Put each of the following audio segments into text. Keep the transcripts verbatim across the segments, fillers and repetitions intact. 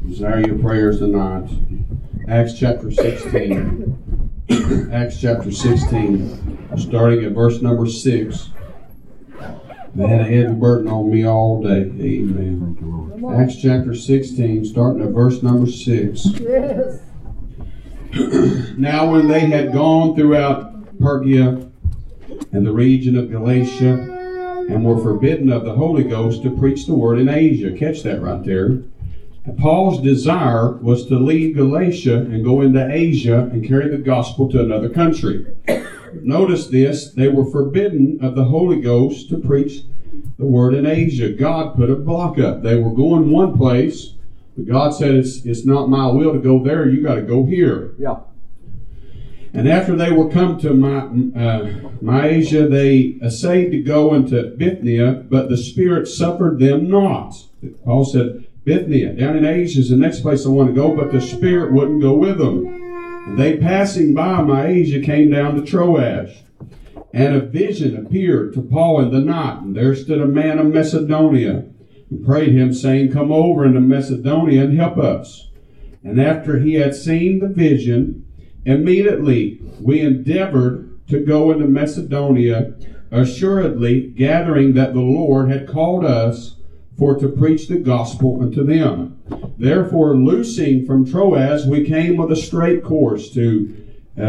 Desire your prayers tonight. Acts chapter sixteen. Acts chapter sixteen, starting at verse number six. They had a heavy burden on me all day. Amen. Acts chapter sixteen, starting at verse number six. Yes. Now when they had gone throughout Phrygia and the region of Galatia, and were forbidden of the Holy Ghost to preach the word in Asia. Catch that right there. Paul's desire was to leave Galatia and go into Asia and carry the gospel to another country. Notice this, they were forbidden of the Holy Ghost to preach the word in Asia. God put a block up. They were going one place, but God said, it's, it's not my will to go there, you got to go here. Yeah. And after they were come to my, uh, Mysia, they essayed to go into Bithynia, but the Spirit suffered them not. Paul said, Bithynia, down in Asia is the next place I want to go, but the Spirit wouldn't go with them. And they passing by Mysia came down to Troas. And a vision appeared to Paul in the night, and there stood a man of Macedonia, and prayed him, saying, Come over into Macedonia and help us. And after he had seen the vision, immediately we endeavored to go into Macedonia, assuredly gathering that the Lord had called us for to preach the gospel unto them. Therefore, loosing from Troas, we came with a straight course to, uh,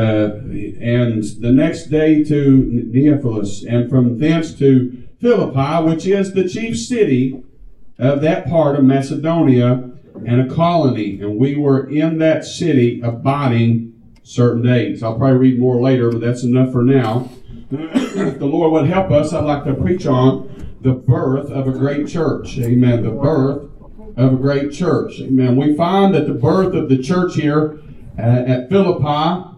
and the next day to Neapolis, and from thence to Philippi, which is the chief city of that part of Macedonia, and a colony. And we were in that city abiding certain days. I'll probably read more later, but that's enough for now. If the Lord would help us, I'd like to preach on the birth of a great church. Amen. The birth of a great church. Amen. We find that the birth of the church here uh, at Philippi,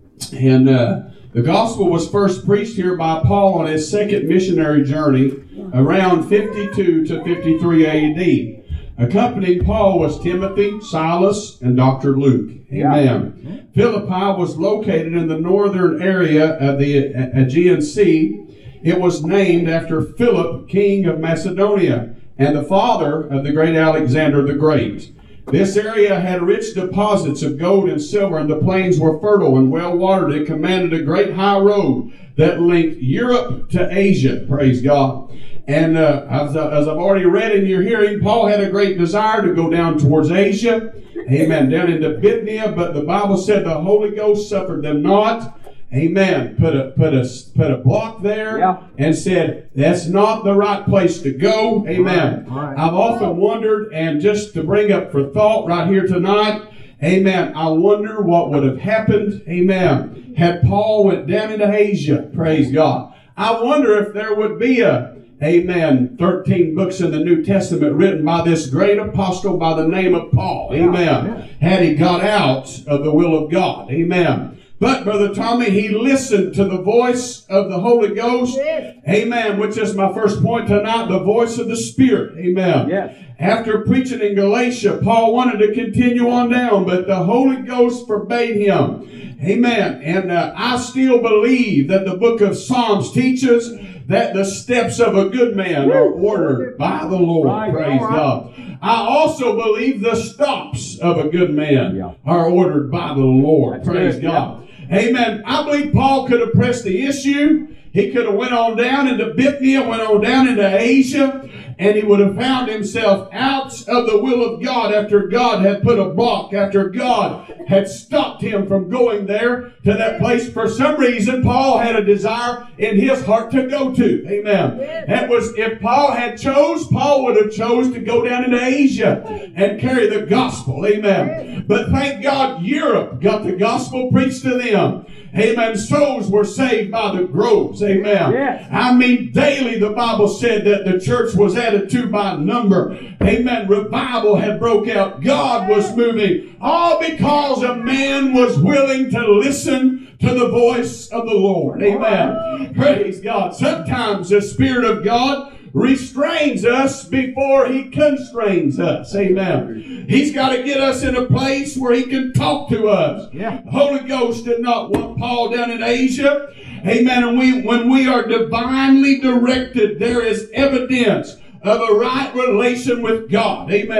and uh, the gospel was first preached here by Paul on his second missionary journey around fifty-two to fifty-three A D. Accompanying Paul was Timothy, Silas, and Doctor Luke. Amen. Yeah. Philippi was located in the northern area of the Aegean Sea. It was named after Philip, king of Macedonia, and the father of the great Alexander the Great. This area had rich deposits of gold and silver, and the plains were fertile and well watered. It commanded a great high road that linked Europe to Asia. Praise God. And uh, as, as I've already read in your hearing, Paul had a great desire to go down towards Asia. Amen. Down into Bithynia, but the Bible said the Holy Ghost suffered them not. Amen. Put a put a put a block there, yeah, and said that's not the right place to go. Amen. All right. All right. I've often wondered, and just to bring up for thought right here tonight, amen, I wonder what would have happened, amen, had Paul went down into Asia. Praise God. I wonder if there would be a, amen, thirteen books in the New Testament written by this great apostle by the name of Paul. Amen. Had he got out of the will of God. Amen. But, Brother Tommy, he listened to the voice of the Holy Ghost. Yes. Amen. Which is my first point tonight, the voice of the Spirit. Amen. Yes. After preaching in Galatia, Paul wanted to continue on down, but the Holy Ghost forbade him. Amen. And uh, I still believe that the book of Psalms teaches that the steps of a good man are ordered by the Lord. Right. Praise right. God. I also believe the stops of a good man yeah. are ordered by the Lord. That's Praise good. God. Yeah. Amen. I believe Paul could have pressed the issue. He could have went on down into Bithynia, went on down into Asia, and he would have found himself out of the will of God after God had put a block, after God had stopped him from going there to that place. For some reason, Paul had a desire in his heart to go to. Amen. That was, if Paul had chose, Paul would have chose to go down into Asia and carry the gospel. Amen. But thank God, Europe got the gospel preached to them. Amen. Souls were saved by the groves. Amen. Yes. I mean, daily the Bible said that the church was added to by number. Amen. Revival had broke out. God was moving. All because a man was willing to listen to the voice of the Lord. Amen. Praise God. Sometimes the Spirit of God restrains us before He constrains us. Amen. He's got to get us in a place where He can talk to us. Yeah. The Holy Ghost did not want Paul down in Asia. Amen. And we, when we are divinely directed, there is evidence of a right relation with God. Amen.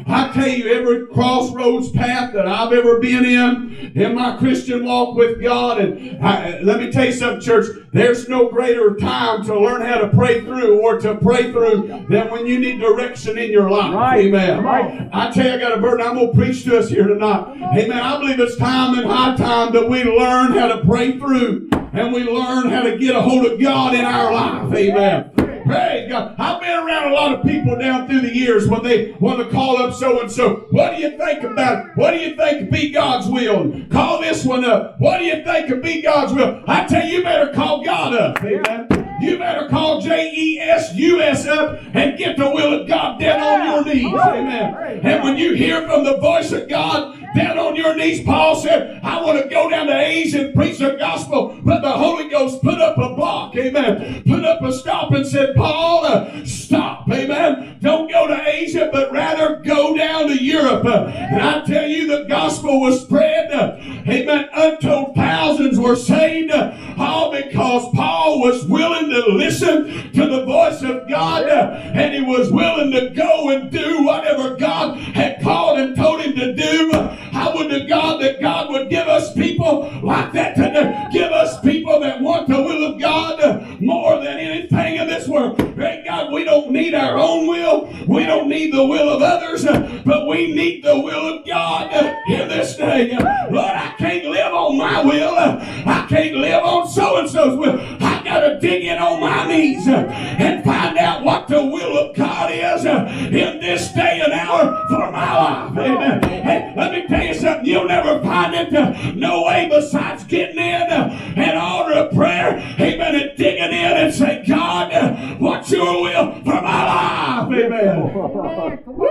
I tell you, every crossroads path that I've ever been in, in my Christian walk with God, and I, let me tell you something, church, there's no greater time to learn how to pray through or to pray through than when you need direction in your life. Right. Amen. Right. I tell you, I got a burden. I'm going to preach to us here tonight. Amen. I believe it's time and high time that we learn how to pray through and we learn how to get a hold of God in our life. Amen. Praise God. I've been around a lot of people down through the years when they want to call up so-and-so. What do you think about it? What do you think could be God's will? Call this one up. What do you think could be God's will? I tell you, you better call God up. Amen. You better call J E S U S up and get the will of God down on your knees. Amen. And when you hear from the voice of God down on your knees, Paul said, I want to go down to Asia and preach the gospel, but the Holy Ghost put up a block. Amen. Put up a stop and said, Paul, uh, stop. Amen. Don't go to Asia, but rather go down to Europe. Uh, and I tell you, the gospel was spread. Uh, amen. Untold thousands were saved. Uh, all because Paul was willing to listen to the voice of God, uh, and he was willing to go and do whatever God had called and told him to do. Uh, I would to God that God would give us people like that today. Give us people that want the will of God uh, more than anything in this world. Thank God, we don't need our own will. We don't need the will of others, uh, but we need the will of God uh, in this day. Uh, Lord, I can't live on my will. Uh, I can't live on so-and-so's will. I got to dig in on my knees uh, and find out what the will of God is uh, in this day and hour for my life. Amen. Hey, let me tell you something. You'll never find it uh, no way besides getting in uh, an altar of prayer. Amen. And digging in and say, God, uh, what's your will for my life? Amen. Woo!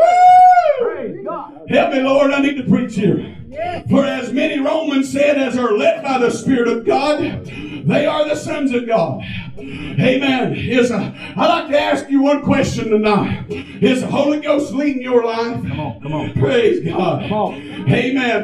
Help me, Lord. I need to preach here. For as many Romans said as are led by the Spirit of God, they are the sons of God. Amen. Is uh, I'd like to ask you one question tonight. Is the Holy Ghost leading your life? Come on, come on. Praise God. Come on. Amen.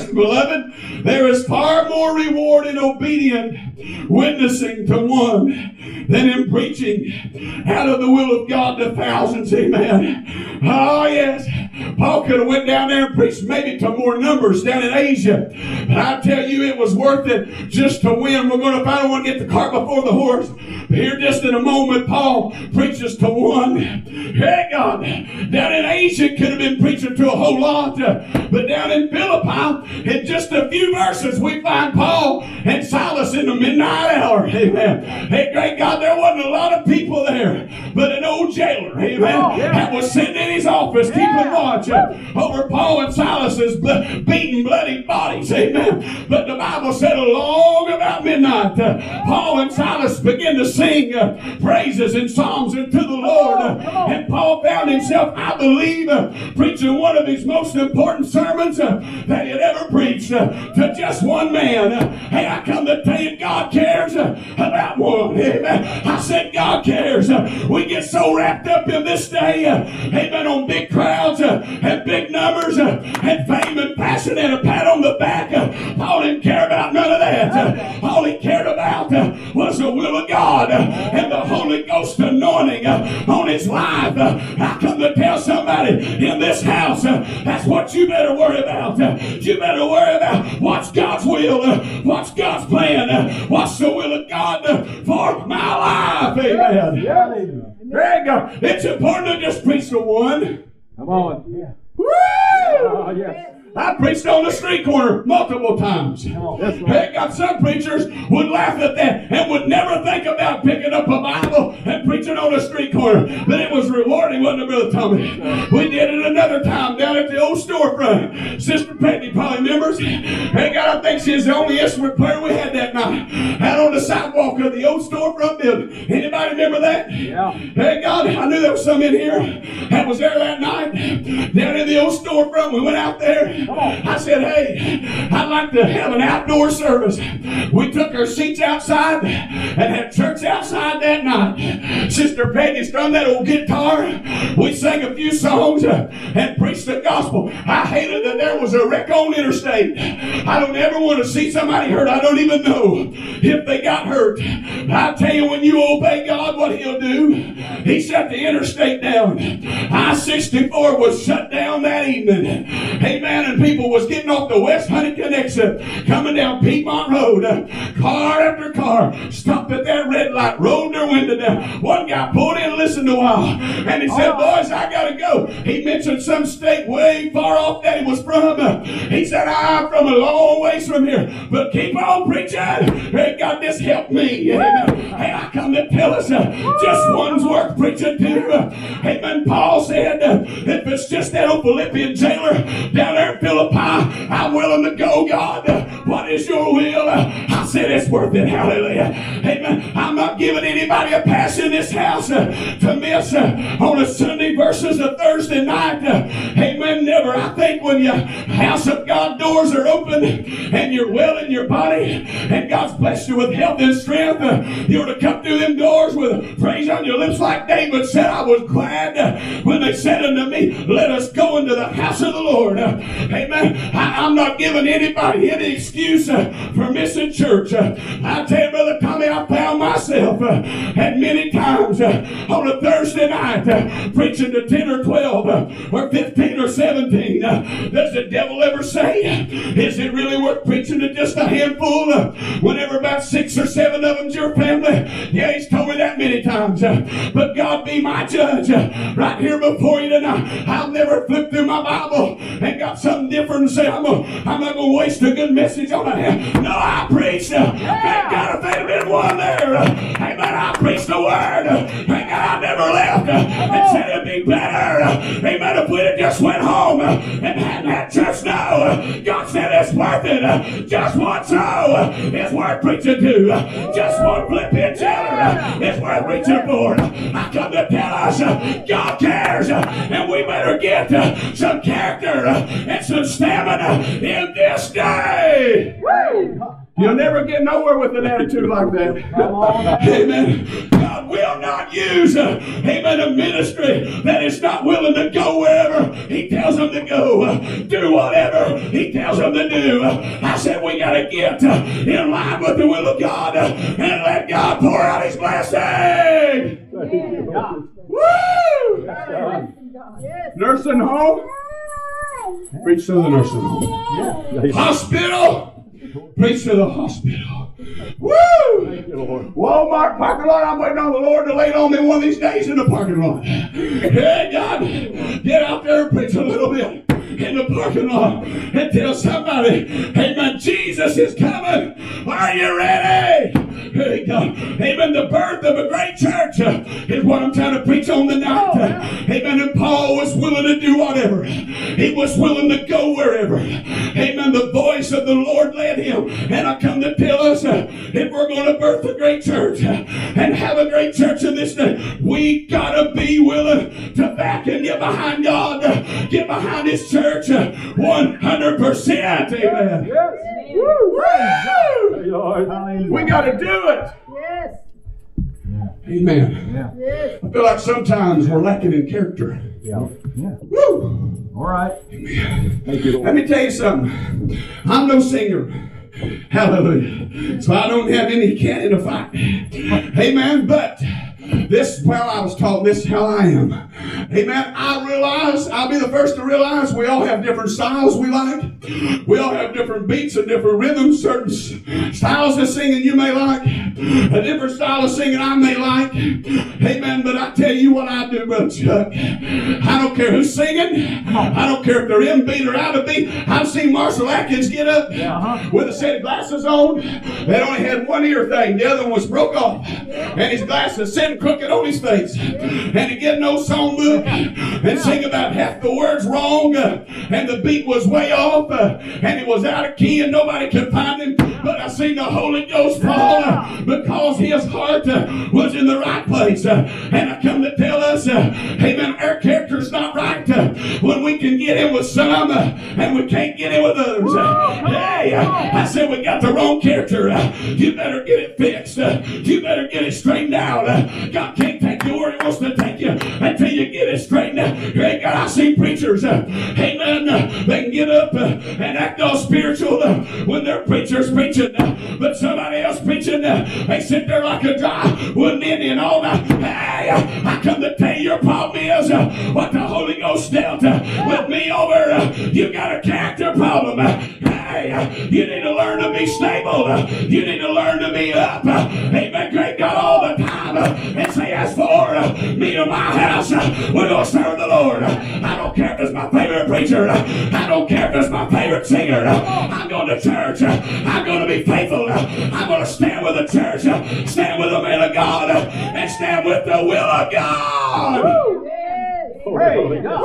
Beloved, there is far more reward in obedient witnessing to one than in preaching out of the will of God to thousands. Amen. Oh, yes. Paul could have went down there and preached maybe to more numbers down in Asia. But I tell you, it was worth it just to win. We're going to, I don't want to get the cart before the horse. But here just in a moment, Paul preaches to one. Hey, God. Down in Asia, could have been preaching to a whole lot. But down in Philippi, in just a few verses, we find Paul and Silas in the midnight hour. Amen. Hey, great God, there wasn't a lot of people there, but an old jailer, amen, oh, yeah. that was sitting in his office yeah. keeping watch uh, over Paul and Silas's bl- beaten, bloody bodies, amen. But the Bible said along about midnight, uh, Paul and Silas began to sing uh, praises and psalms unto the Lord. Uh, and Paul found himself, I believe, uh, preaching one of his most important sermons uh, that he had ever preached uh, to just one man. Uh, hey, I come to tell you, God cares uh, about one. Amen. I said God cares. Uh, we get so wrapped up in this day, uh, amen, on big crowds uh, and big numbers uh, and fame and passion and a pat on the back. Uh, Paul didn't care about none of that. Uh, all he cared about uh, was the will of God uh, and the Holy Ghost anointing uh, on his life. Uh, I come to tell somebody in this house, uh, that's what you better worry about. Uh, you better worry about what's God's will, uh, what's God's plan, uh, what's the will of God uh, for my life. Amen. Yeah. There you go. It's important to just preach to one. Come on. Yeah. Woo! Oh, yes. I preached on the street corner multiple times. Yes, hey, got some preachers would laugh at that and would never think about picking up a Bible and preaching on the street corner. But it was rewarding, wasn't it, Brother Tommy? We did it another time down at the old storefront. Sister Peggy probably remembers. Hey, God, I think she's the only instrument player we had that night. Out on the sidewalk of the old storefront building. Anybody remember that? Yeah. Hey, God, I knew there was some in here that was there that night. Down in the old storefront, we went out there. I said, hey, I'd like to have an outdoor service. We took our seats outside and had church outside that night. Sister Peggy strummed that old guitar. We sang a few songs and preached the gospel. I hated that there was a wreck on interstate. I don't ever want to see somebody hurt. I don't even know if they got hurt. I tell you, when you obey God, what He'll do, He shut the interstate down. I sixty-four was shut down that evening. Amen. And people was getting off the West Huntington exit, coming down Piedmont Road. Car after car stopped at that red light, rolled their window down. One guy pulled in and listened a while, and he said, boys, I gotta go. He mentioned some state way far off that he was from. He said, I'm from a long ways from here, but keep on preaching. Hey, God, this helped me. Hey, I come to tell us, uh, just one's worth preaching to. Uh, Amen. Paul said, uh, if it's just that old Philippian jailer down there in Philippi, I'm willing to go, God. Uh, what is your will? Uh, I said, it's worth it. Hallelujah. Amen. I'm not giving anybody a pass in this house uh, to miss uh, on a Sunday versus a Thursday night. Uh, amen. Never. I think when your house of God doors are open and you're well in your body and God's blessed you with health and strength, uh, you ought to come through them doors with praise on your lips like David said. I was glad uh, when they said unto me, let us go into the house of the Lord. Uh, amen. I, I'm not giving anybody any excuse uh, for missing church. Uh, I tell you, Brother Tommy, I found myself uh, at many times uh, on a Thursday night uh, preaching to ten or twelve uh, or fifteen or seventeen. Uh, does the devil ever say, is it really worth preaching to just a handful uh, whenever about six or seven of them's your family? Yeah, he's told me that many times. Uh, but God be my judge uh, right here before you tonight. I'll never flip through my Bible and got something different and say, I'm, a, I'm not going to waste a good message on it. No, I preached. Uh, thank God if there'd been one there. Uh, amen. I preached the word. Uh, thank God I never left uh, and said it'd be better. Uh, amen. If we'd have just went home uh, and had that church know, uh, God said it's worth it. Uh, just one soul uh, is worth preaching to. Uh, just one Philippian jailer uh, is worth preaching for. Uh, I come to tell us uh, God cares, uh, and we better get uh, some character uh, and some stamina in this day. You'll never get nowhere with an attitude like that. Amen. God will not use, uh, amen, a ministry that is not willing to go wherever He tells them to go. Uh, do whatever He tells them to do. Uh, I said we got to get uh, in line with the will of God uh, and let God pour out His blessing. Woo! Yes. Nursing home. Preach to the nursing home. Yeah. Hospital. Preach to the hospital. Woo! Thank you, Lord. Walmart parking lot. I'm waiting on the Lord to lay it on me one of these days in the parking lot. Hey, God, get out there and preach a little bit in the parking lot and tell somebody, amen, Jesus is coming. Are you ready? Hey, God. Amen. The birth of a great church uh, is what I'm trying to preach on tonight. Uh, amen. And Paul was willing to do whatever. He was willing to go wherever. Amen. The voice of the Lord led him. And I come to tell us, uh, if we're going to birth a great church uh, and have a great church in this day, we got to be willing to back and get behind God, uh, get behind His church uh, one hundred percent. Amen. Yes. Woo! Woo! We got to do it. Yes. Amen. Yeah. Yes. I feel like sometimes we're lacking in character. Yeah. Yeah. Woo! All right. Amen. Thank you, Lord. Let me tell you something. I'm no singer. Hallelujah. So I don't have any cannon to fight. Amen. But this, well, I was taught this is how I am. Amen. I realize, I'll be the first to realize we all have different styles we like. We all have different beats and different rhythms. Certain styles of singing you may like. A different style of singing I may like. Amen. But I tell you what I do, Brother Chuck. I don't care who's singing. I don't care if they're in beat or out of beat. I've seen Marshall Atkins get up with a set of glasses on. They only had one ear thing. The other one was broke off. And his glasses sitting crooked on his face. And he get no song book and sing about half the words wrong. Uh, and the beat was way off. Uh, and he was out of key and nobody could find him. But I seen the Holy Ghost fall uh, because his heart uh, was in the right place. Uh, and I come to tell us, uh, amen, our character's not right uh, when we can get in with some uh, and we can't get in with others. Uh, hey, uh, I said we got the wrong character. Uh, you better get it fixed. Uh, you better get it straightened out. Uh, God can't take you where He wants to take you until you get it straightened. Hey, God, I see preachers, uh, amen, uh, they can get up uh, and act all spiritual uh, when their preacher's preaching, uh, but somebody else preaching, uh, they sit there like a dry wooden Indian all night. Hey, uh, I come to tell you your problem is uh, what the Holy Ghost dealt uh, with me over. Uh, you got a character problem. Uh, hey, uh, you need to learn to be stable. Uh, you need to learn to be up. Uh, amen. Great God all the time. Uh, and say, as for uh, me and my house, uh, we're going to serve the Lord. Uh, I don't care if it's my favorite preacher. Uh, I don't care if it's my favorite singer. Uh, I'm going to church. Uh, I'm going to be faithful. Uh, I'm going to stand with the church. Uh, stand with the man of God. Uh, and stand with the will of God. Woo! Praise God.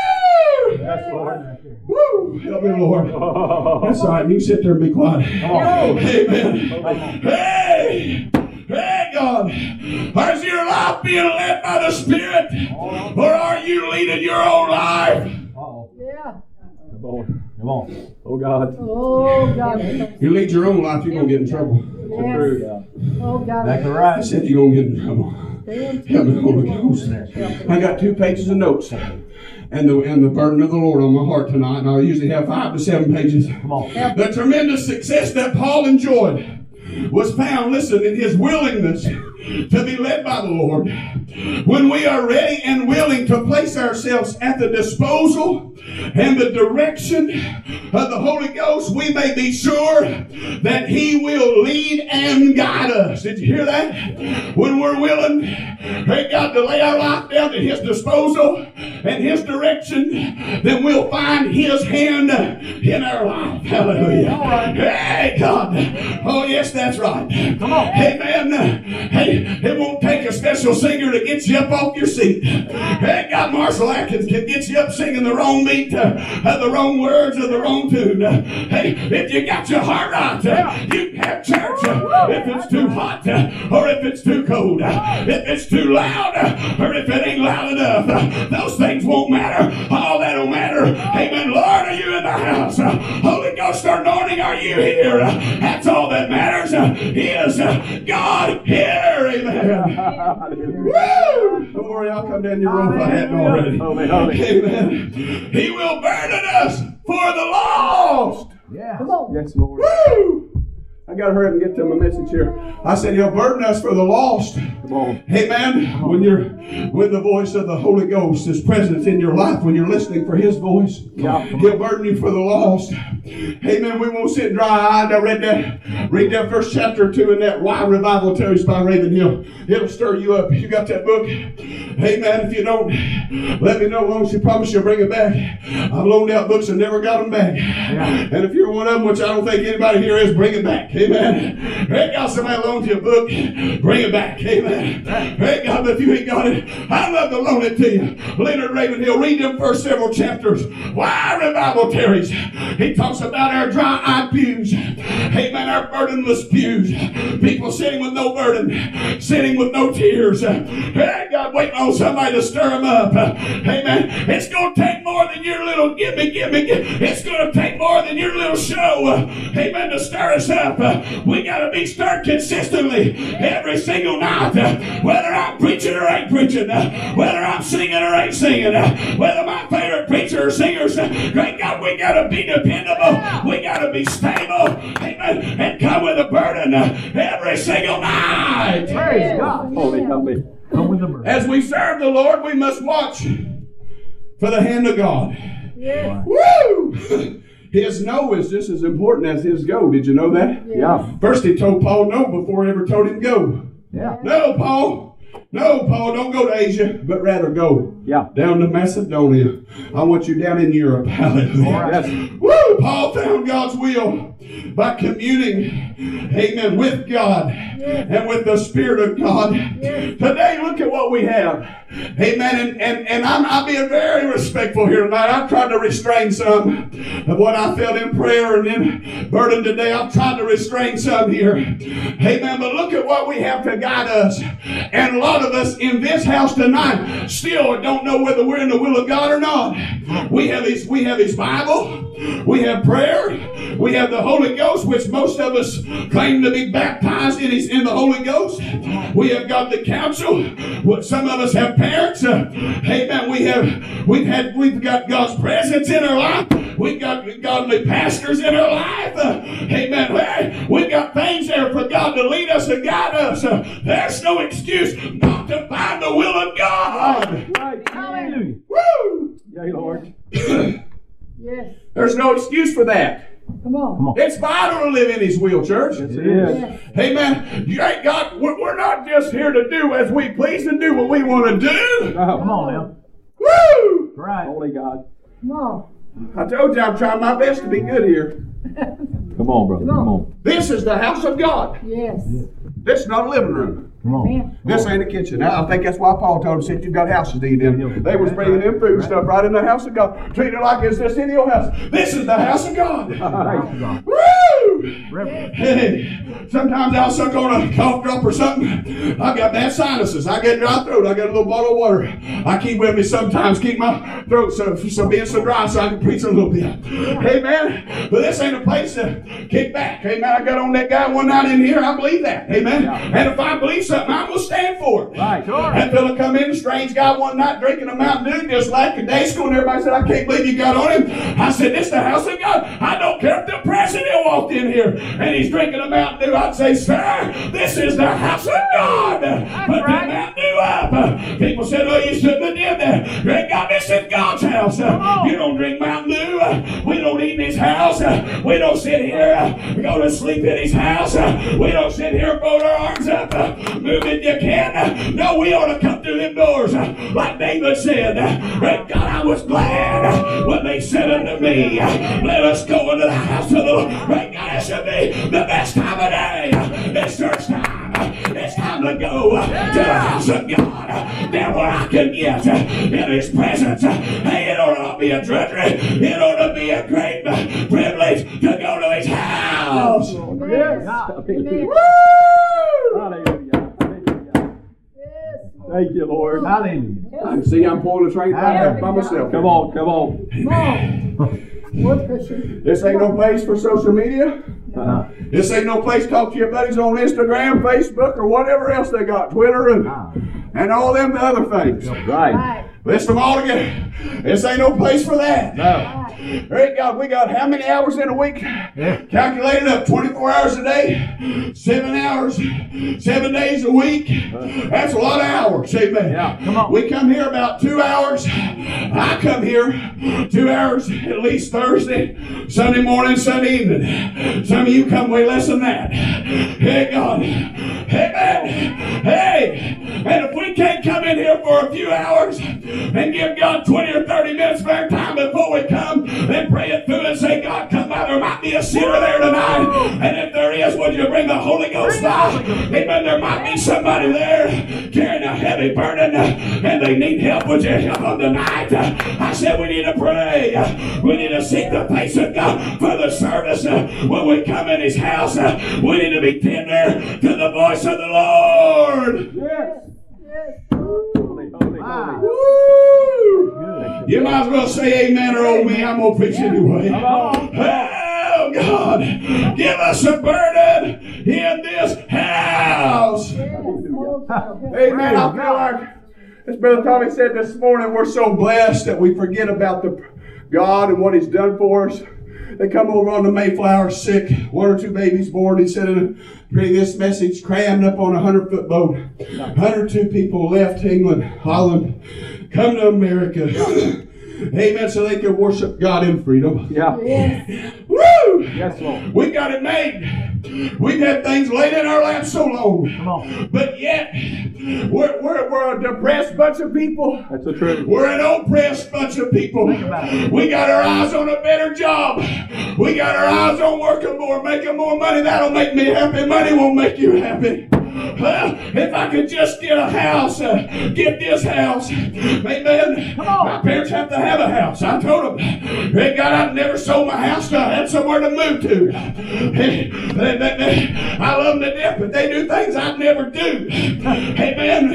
Woo! Yes, Lord. Woo! Help me, Lord. Oh. That's all right. You sit there and be quiet. Oh. Amen. Hey! Hey, God. Is your life being led by the Spirit? Or are you leading your own life? Oh. Yeah. Come on. Come on. Oh, God. Oh, God. You lead your own life, you're going to get in trouble. Yes. True. Oh, God. That's I right. said you're going to get in trouble. Help me, Holy Ghost. I got two pages of notes. And the, and the burden of the Lord on my heart tonight. And I usually have five to seven pages. Come on. The tremendous success that Paul enjoyed was found, listen, in his willingness to be led by the Lord. When we are ready and willing to place ourselves at the disposal and the direction of the Holy Ghost, we may be sure that He will lead and guide us. Did you hear that? When we're willing, hey God, to lay our life down at His disposal and His direction, then we'll find His hand in our life. Hallelujah. Hey God. Oh yes, that's right. Come on. Amen. Hey, it won't take a special singer to get you up off your seat. Hey, God, Marshall Atkins can get you up singing the wrong beat, uh, uh, the wrong words, or the wrong tune. Uh, hey, if you got your heart right, uh, you can have church. Uh, if it's too hot, uh, or if it's too cold, uh, if it's too loud, uh, or if it ain't loud enough, uh, those things won't matter. All that'll matter. Amen. Lord, are you in the house? Uh, Holy Ghost anointing, are you here? Uh, that's all that matters. Uh, is uh, God here? Amen. Woo! Don't worry, I'll come down your room if I hadn't already. Holy, holy. Amen. He will burden us for the lost. Yeah. Come on. Yes, Lord. Woo! I got to hurry up and get to my message here. I said He'll burden us for the lost. Come on. Amen. When you're, when the voice of the Holy Ghost is present in your life, when you're listening for His voice, Yeah. He'll burden you for the lost. Amen. We won't sit dry-eyed. I read that. Read that first chapter or two in that Why Revival Tarries by Ravenhill. It'll stir you up. You got that book? Amen. If you don't, let me know. As long as you promise you'll bring it back. I've loaned out books and never got them back. Yeah. And if you're one of them, which I don't think anybody here is, bring it back. Amen. Hey, God, somebody loaned you a book. Bring it back. Amen. Hey, God, but if you ain't got it, I'd love to loan it to you. Leonard Ravenhill, read them first several chapters. Why Revival Tarries. He talks about our dry-eyed pews. Amen. Our burdenless pews. People sitting with no burden. Sitting with no tears. Hey, God, waiting on somebody to stir them up. Amen. It's going to take more than your little gimme, gimme, gimme. It's going to take more than your little show. Amen. To stir us up. We got to be stirred consistently every single night. Whether I'm preaching or ain't preaching. Whether I'm singing or ain't singing. Whether my favorite preacher or singers. Great God, we got to be dependable. We got to be stable. Amen. And come with a burden every single night. Praise God. Holy, holy. Come with the burden. As we serve the Lord, we must watch for the hand of God. Yes. Woo! His no is just as important as his go. Did you know that? Yeah. First he told Paul no before he ever told him go. Yeah. No, Paul. No, Paul, don't go to Asia, but rather go Yeah. down to Macedonia. I want you down in Europe. Hallelujah. Yes. Woo! Paul found God's will by communing, amen, with God and with the Spirit of God. Today, look at what we have. Amen. And, and, and I'm, I'm being very respectful here tonight. I've tried to restrain some of what I felt in prayer and in burden today. I've tried to restrain some here. Amen. But look at what we have to guide us. And a lot lot of us in this house tonight still don't know whether we're in the will of God or not. We have His, we have His Bible, we have prayer, we have the Holy Ghost, which most of us claim to be baptized in, his, in the Holy Ghost. We have got the counsel. Some of us have parents. Uh, amen. We have, we've had, we've got God's presence in our life. We've got godly pastors in our life. Uh, amen. Hey, we've got things there for God to lead us and guide us. Uh, there's no excuse not to find the will of God. Right. Hallelujah. Woo! Yea, Lord. Yes. There's no excuse for that. Come on. Come on. It's vital to live in His will, church. Yes, it is. Yes. Amen. You ain't got, we're we're not just here to do as we please and do what we want to do. Oh, come on now. Woo! Right. Holy God. Come on. I told you I'm trying my best to be good here. Come on, brother. Come on. This is the house of God. Yes. This is not a living room. Come on. Man. This ain't a kitchen. Now, I think that's why Paul told them, since you've got houses to eat in, they was bringing in food stuff right in the house of God. Treat it like it's just in your house. This is the house of God. Right. Woo! Hey, sometimes I'll suck on a cough drop or something. I've got bad sinuses. I get dry throat. I got a little bottle of water. I keep with me sometimes, keep my throat so, so being so dry so I can preach a little bit. Amen. But this ain't a place to kick back. Amen. I got on that guy one night in here. I believe that. Amen. And if I believe something, I'm going to stand for it. Right. Sure. That fella come in, a strange guy one night drinking a Mountain Dew, just like a day school, and everybody said, I can't believe you got on him. I said, this is the house of God. I don't care if the president walked in here and he's drinking a Mountain Dew. I'd say, sir, this is the house of God. Put the Mountain Dew up. People said, oh, you shouldn't have did that. Great God, this is God's house. You don't drink Mountain Dew. We don't eat in His house. We don't sit here, go to sleep in His house. We don't sit here and fold our arms up. Move it you can. No, we ought to come through them doors. Like David said, great God, I was glad when they said unto me, let us go into the house of the Lord. Great God, it should be the best time of day. It's church time. It's time to go to the house of God. There where I can get in His presence. Hey, it ought to not be a drudgery. It ought to be a great privilege to go to His house. Yes. Hallelujah. Woo! Hallelujah. Yes. Thank you, Lord. Hallelujah. I can see I'm pulling the train back by myself. Come on, come on. Come on. More Christian. This ain't no place for social media. Uh-huh. This ain't no place to talk to your buddies on Instagram, Facebook, or whatever else they got, Twitter, and, and all them other things. Right. Right. List them all together. This ain't no place for that. No. Right. Great God, we got how many hours in a week? Yeah. Calculated up twenty-four hours a day, seven hours, seven days a week. That's a lot of hours. Amen. Yeah, come on. We come here about two hours. I come here two hours at least Thursday, Sunday morning, Sunday evening. Some of you come way less than that. Hey God. Amen. Hey. And if we can't come in here for a few hours and give God twenty or thirty minutes of our time before we come and pray it through and say, God, come by. There might be a sinner there tonight. And if there is, would you bring the Holy Ghost by? Amen. There might be somebody there carrying a heavy burden and they need help. Would you help them tonight? I said we need to pray. We need to seek the face of God for the service. When we come in His house, we need to be tender to the voice of the Lord. Yes. Yes. Holy, holy, holy. Woo! You might as well say amen or oh me. I'm going to preach anyway. Come on. Oh, God. Give us a burden in this house. Yes. Amen. I feel like, as Brother Tommy said this morning, we're so blessed that we forget about the God and what He's done for us. They come over on the Mayflower sick, one or two babies born. He said in a previous message, crammed up on a hundred foot boat. one hundred two people left England, Holland, come to America. Amen. So they could worship God in freedom. Yeah. Yes. Woo! Yes, Lord. We got it made. We've had things laid in our laps so long. Come on. But yet, we're, we're, we're a depressed bunch of people. That's the truth. We're an oppressed bunch of people. Think about it. We got our eyes on a better job. We got our eyes on working more, making more money. That'll make me happy. Money won't make you happy. Well, if I could just get a house, uh, get this house. Amen. My parents have to have a house. I told them, thank God I've never sold my house till I had somewhere to move to. They, they, they, I love them to death, but they do things I'd never do. Amen.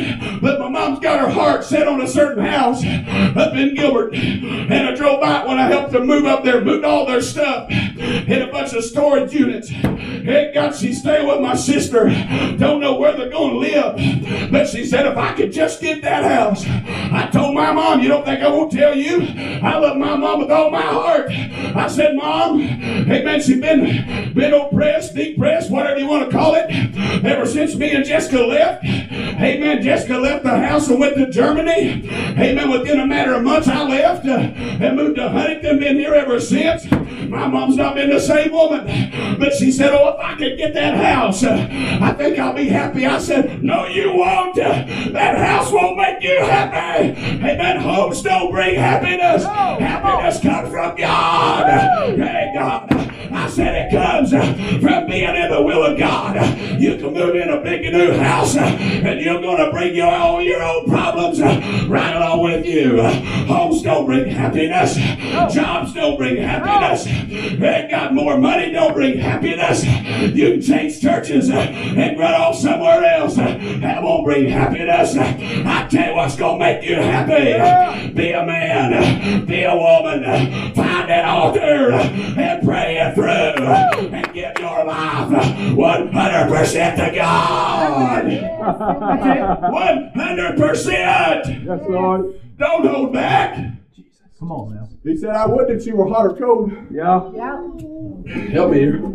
But my mom's got her heart set on a certain house up in Gilbert. And I drove by it when I helped them move up there, moved all their stuff in a bunch of storage units. Thank God she's staying with my sister. Don't know where they're going to live. But she said, if I could just get that house. I told my mom, you don't think I won't tell you? I love my mom with all my heart. I said, Mom, amen, she's been, been oppressed, depressed, whatever you want to call it, ever since me and Jessica left. Amen, Jessica left the house and went to Germany. Amen, within a matter of months I left uh, and moved to Huntington, been here ever since. My mom's not been the same woman. But she said, oh, if I could get that house, uh, I think I'll be happy. I said, no, you won't. Uh, that house won't make you happy. Amen, homes don't bring happiness. Happiness comes from God. Hey, God. I said it comes from being in the will of God. You can move in a big new house and you're going to bring your all your own problems right along with you. Homes don't bring happiness. Jobs don't bring happiness. They got more money don't bring happiness. You can change churches and run off somewhere else. That won't bring happiness. I tell you what's going to make you happy. Be a man. Be a woman. Find an altar and pray it through. And give your life one hundred percent to God. one hundred percent. Yes, Lord. Don't hold back. Come on now. He said, I would that you were hot or cold. Yeah. Yeah. Help me here.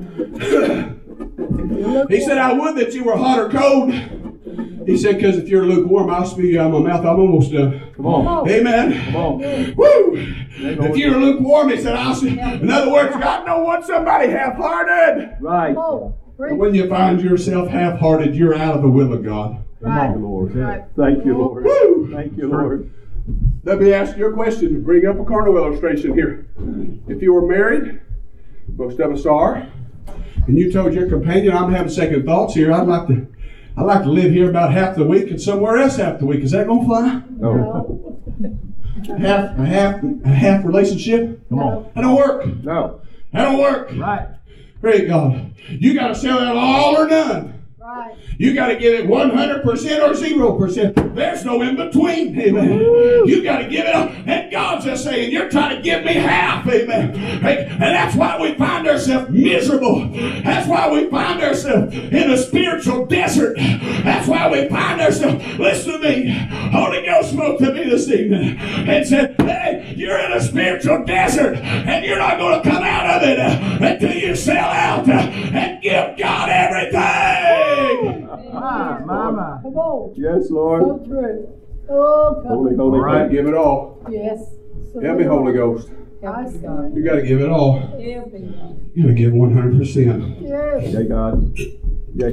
He said, I would that you were hot or cold. He said, because if you're lukewarm, I'll spew you out of my mouth. I'm almost done. Come on. Amen. Come on. Woo! If you're lukewarm, he said, I'll see. In other words, God don't want somebody half-hearted. Right. Oh, And when you find yourself half-hearted, you're out of the will of God. Come on, Lord. Thank you, Lord. Woo! Thank you, Lord. Let me ask you a question. Bring up a carnal illustration here. If you were married, most of us are, and you told your companion, I'm having second thoughts here. I'd like to I'd like to live here about half the week and somewhere else half the week. Is that going to fly? No. Half a half a half relationship? Come on. That don't work. No. That don't work. Right. Praise God. You got to sell out all or none. right. You got to give it one hundred percent or zero percent. There's no in between. Amen. You got to give it up. And God's just saying, you're trying to give me half. Amen. And that's why we find ourselves miserable. That's why we find ourselves in a spiritual desert. That's why we find ourselves, listen to me, Holy Ghost spoke to me this evening and said, hey, you're in a spiritual desert and you're not going to come out of it until you sell out and give God everything. My, my, my. Come on. Yes, Lord. Go through. Oh, come Holy, on. holy, All right, holy. give it all. Yes. So Help me, Holy Ghost. Yes, God. You got to give it all. Help me. You got to give one hundred percent. Yes. Yeah, God. Yeah,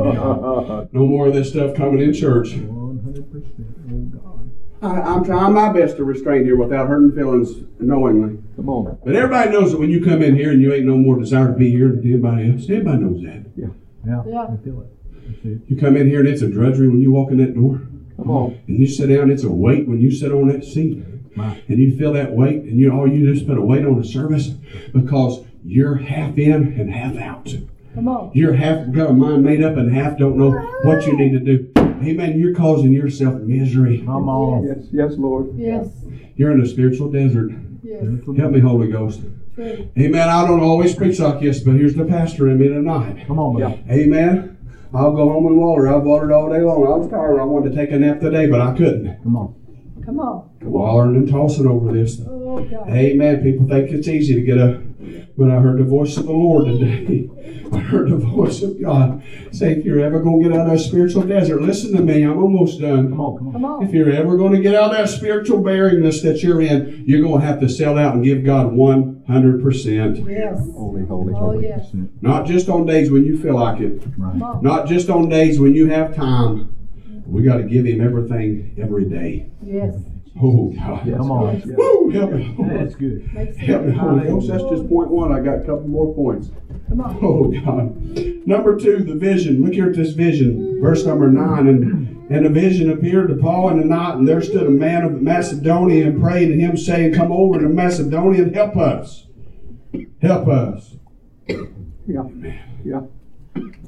God. No more of this stuff coming in church. one hundred percent. Oh, God. I, I'm trying my best to restrain here without hurting feelings knowingly. Come on. But everybody knows that when you come in here and you ain't no more desire to be here than anybody else. Everybody knows that. Yeah. Yeah. I feel it. I see it. You come in here and it's a drudgery when you walk in that door. Come on. And you sit down, it's a weight when you sit on that seat. My. And you feel that weight, and you all you just put a weight on the service because you're half in and half out. Come on. You're half got a mind made up and half don't know what you need to do. Amen. You're causing yourself misery. Come on. Yes, yes, Lord. Yes. You're in a spiritual desert. Yes. Help me, Holy Ghost. True. Amen. I don't always preach like this, but here's the pastor in me tonight. Come on, man. Amen. I'll go home and water. I've watered all day long. I was tired. I wanted to take a nap today, but I couldn't. Come on. Come on. Wallering and tossing over this. Oh, God. Amen. People think it's easy to get up. But I heard the voice of the Lord today. I heard the voice of God say, if you're ever going to get out of that spiritual desert, listen to me. I'm almost done. Come on, come on. Come on. If you're ever going to get out of that spiritual barrenness that you're in, you're going to have to sell out and give God one hundred percent. Yes. Holy, holy, Oh, holy. yes. Not just on days when you feel like it. Come Right. on. Not just on days when you have time. We got to give Him everything every day. Yes. Oh, God. Come on. Yeah. Woo, help me. That's good. Makes Help me, sense. Holy Ghost. That's just point one. I got a couple more points. Come on. Oh, God. Number two, the vision. Look here at this vision. Verse number nine. And, and a vision appeared to Paul in the night, and there stood a man of Macedonia and prayed to him, saying, come over to Macedonia and help us. Help us. Yeah. Yeah.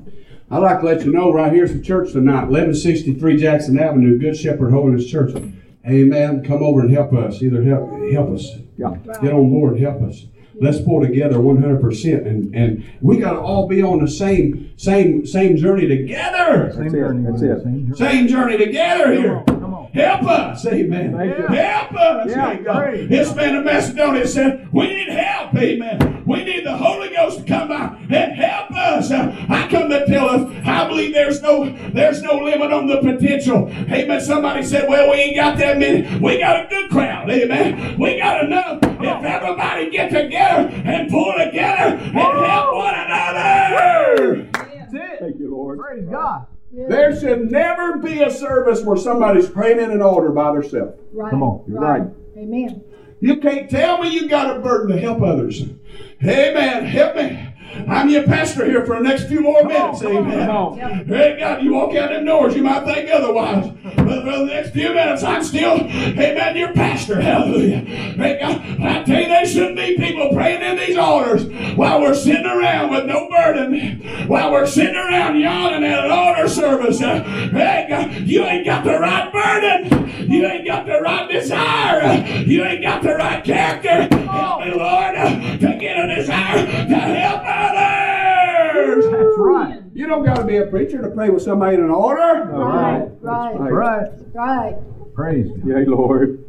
I'd like to let you know right here's the church tonight, eleven sixty-three Jackson Avenue, Good Shepherd Holiness Church. Amen. Come over and help us. Either help help us. Yeah. Get on board and help us. Let's pull together one hundred percent, and and we got to all be on the same same same journey together. That's it. That's it. Same Same journey together here. Come on. Help us, amen. Thank you. Help us, Yeah, thank God. praise This man of Macedonia said, we need help, amen. We need the Holy Ghost to come by and help us. Uh, I come to tell us, I believe there's no there's no limit on the potential. Amen. Somebody said, well, we ain't got that many. We got a good crowd, amen. We got enough. If everybody get together and pull together and help one another. That's it. Thank you, Lord. Praise God. There should never be a service where somebody's praying in an altar by themselves. Right. Come on, you're right. Amen. You can't tell me you got a burden to help others. Amen. Help me. I'm your pastor here for the next few more minutes. Come on, Amen. come on. Hey, God, you walk out them doors, you might think otherwise. But for the next few minutes, I'm still, amen, your pastor. Hallelujah. Hey, God, I tell you, there shouldn't be people praying in these altars while we're sitting around with no burden, while we're sitting around yawning at an altar service. Uh, hey, God, you ain't got the right burden. You ain't got the right desire. You ain't got the right character. Help me, Lord, uh, to get a desire to help others. That's right. You don't got to be a preacher to pray with somebody in an altar. All Right. right. Right. Right. Right. Praise God. Yeah, Lord.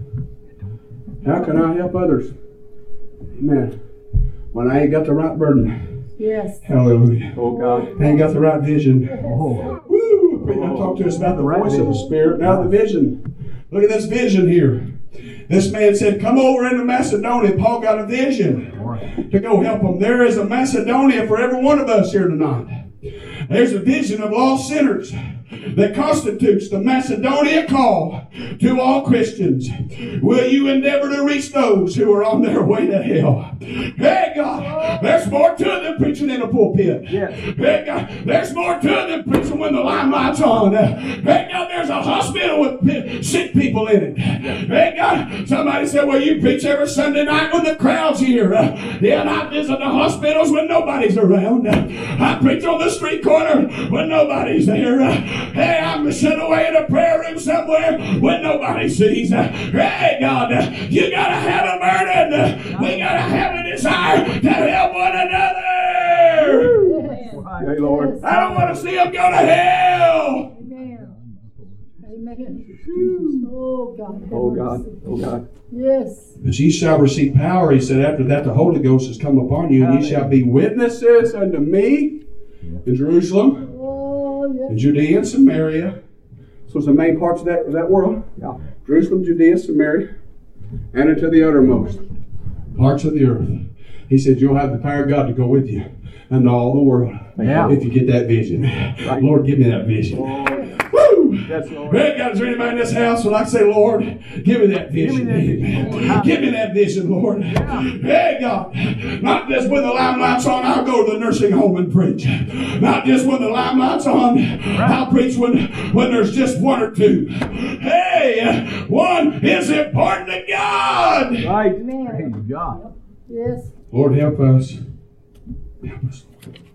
How can I help others? Amen. When I ain't got the right burden. Yes. Hallelujah. Oh, God. I ain't got the right vision. Oh. Woo! Now talk to us about the voice of the Spirit. Now the vision. Look at this vision here. This man said, come over into Macedonia. Paul got a vision to go help them. There is a Macedonia for every one of us here tonight. There's a vision of lost sinners that constitutes the Macedonia call to all Christians. Will you endeavor to reach those who are on their way to hell? Hey, God, there's more to it than preaching in a pulpit. Yes. Hey, God, there's more to it than preaching when the limelight's on. Hey, God, there's a hospital with sick people in it. Hey, God, somebody said, well, you preach every Sunday night when the crowd's here. Yeah, and I visit the hospitals when nobody's around. I preach on the street corner when nobody's there. Hey, I'm shut away in a prayer room somewhere when nobody sees. Hey, God, you got to have a burden. We got to have a desire to help one another. Hey, Lord. I don't want to see them go to hell. Amen. Amen. Oh, God. Oh, God. Oh, God. Yes. But ye shall receive power, he said, after that the Holy Ghost has come upon you, and ye shall be witnesses unto me in Jerusalem, Oh, yes. in Judea and Samaria. So it's the main parts of that, of that world. Yeah. Jerusalem, Judea, Samaria, and into the uttermost parts of the earth. He said, you'll have the power of God to go with you into all the world. Yeah. If you get that vision. Right. Lord, give me that vision. Oh, Woo! yes, Lord. Hey, God, is there anybody in this house would like to say, Lord, give me that vision. Give me that vision, Amen. Lord. Give me that vision, Lord. Yeah. Hey, God, not just when the limelight's on, I'll go to the nursing home and preach. Not just when the limelight's on, I'll preach when, when there's just one or two. Hey, one is important to God. Right. Amen. Praise God. Yes. Lord, help us. Help us, Lord.